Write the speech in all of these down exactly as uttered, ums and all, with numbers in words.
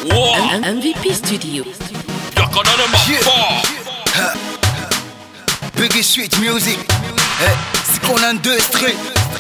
Wow. M V P Studio. Yeah. Biggie Street Music. Hey. C'est qu'on a un deux street.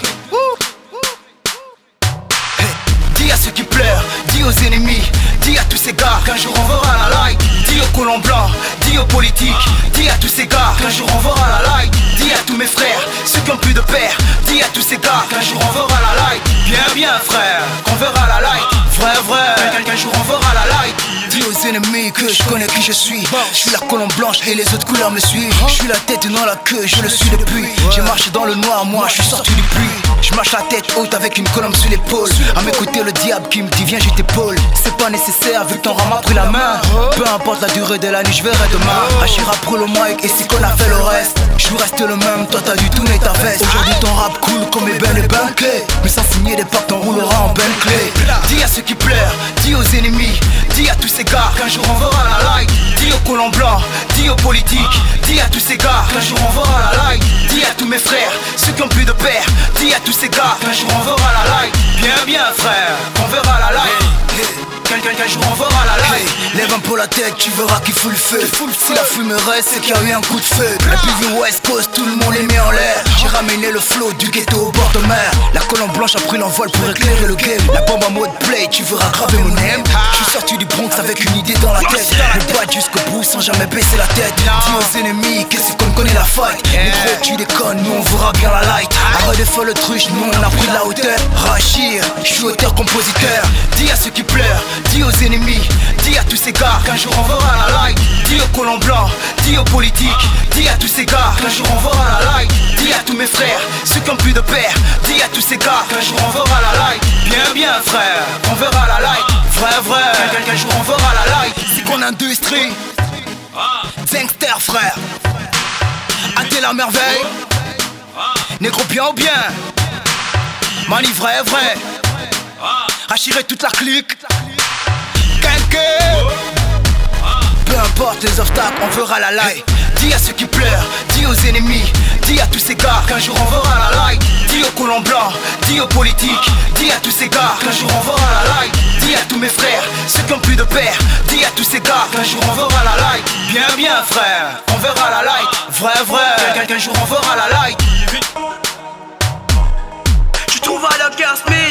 Hey. Dis à ceux qui pleurent, dis aux ennemis, dis à tous ces gars qu'un jour on verra la light. Dis aux colons blancs, dis aux politiques, dis à tous ces gars qu'un jour on verra la light. Dis à tous mes frères, ceux qui ont plus de père, dis à tous ces gars qu'un jour on verra la light. Bien bien frère, qu'on verra la light. Vrai vrai, qu'un jour on verra la light. Dis aux ennemis que je connais qui je suis. Je suis la colombe blanche et les autres couleurs me suivent. Je suis la tête dans la queue, je le suis depuis. J'ai marché dans le noir, moi je suis sorti du puits. Je marche la tête haute avec une colombe sur l'épaule. À mes côtés le diable qui me dit viens je t'épaule. C'est pas nécessaire vu que ton rat m'a pris la main. Peu importe la durée de la nuit, je verrai demain. Achira pour le mic et c'est qu'on a fait le reste. Je suis resté le même, toi t'as dû tourner ta veste. Aujourd'hui ton rap cool comme Eben et Bentley. Mais sans signer des pactes on roulera en Bentley. Dis à ceux qui pleurent, dis aux ennemis, dis à tous ces gars qu'un jour on verra la light. Dis aux colons blancs, dis aux politiques, dis à tous ces gars qu'un jour on verra la light. Dis à tous mes frères, ceux qui ont plus de père, dis à tous ces gars qu'un jour on verra la light. Bien bien frère, on verra la light. Quelqu'un qu'un jour on verra la light. Lève un peu la tête, tu verras qu'il fout le feu. Si la fumée reste, c'est qu'il y a eu un coup de feu. La P V West Coast, tout le monde les met en l'air. J'ai ramené le flow du ghetto au bord de mer. La colombe blanche a pris l'envol pour éclairer le game. La bombe en mode play, tu verras graver mon name. Je suis sorti du Bronx avec une idée dans la tête. Me battre jusqu'au bout sans jamais baisser la tête. Dis aux ennemis, qu'est-ce qu'on connaît la fight. Négro, tu déconnes, nous on verra bien la light. Arrête de faire le truche, nous on a pris de la hauteur. Rachir, je suis auteur-compositeur. Dis à ceux qui pleurent, dis aux ennemis, dis à tous ces gars qu'un jour on verra la light. Dis aux colons blancs, dis aux politiques, dis à tous ces gars qu'un jour on verra la light. Dis à tous mes frères, ceux qui ont plus de père, dis à tous ces gars qu'un jour on verra la light. Bien bien frère, on verra la light. Vrai vrai, qu'un jour on verra la light. C'est qu'on a industrie, Zangster frère, Athé la merveille, négro bien ou bien, Mani vrai vrai, Rachiré toute la clique. Peu importe les obstacles, on verra la light. Dis à ceux qui pleurent, dis aux ennemis, dis à tous ces gars qu'un jour on verra la light. Dis aux colons blancs, dis aux politiques, dis à tous ces gars qu'un jour on verra la light. Dis à tous mes frères, ceux qui ont plus de père, dis à tous ces gars qu'un jour on verra la light. Bien bien frère, on verra la light. Vrai vrai, qu'un jour on verra la light. Tu trouves à la casse mais